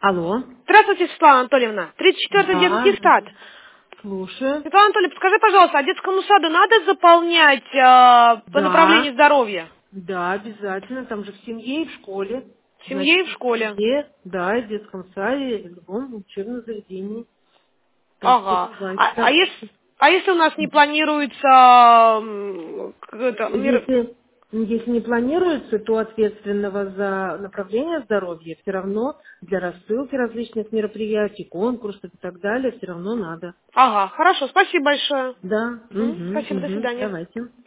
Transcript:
Алло. Здравствуйте, Светлана Анатольевна. 34-й Да, детский сад. слушаю. Светлана Анатольевна, подскажи, пожалуйста, а детскому саду надо заполнять по Да, направлению здоровья? да, обязательно. Там же в семье и в школе. В семье Значит, и в в школе. семье, да, и в детском саде, и в любом учебном заведении. Так что Ага. давайте, А если у нас не планируется Если не планируется, то ответственного за направление здоровья все равно для рассылки различных мероприятий, конкурсов и так далее все равно надо. Ага, хорошо, спасибо большое. Да, Мгм, спасибо, до свидания. давайте.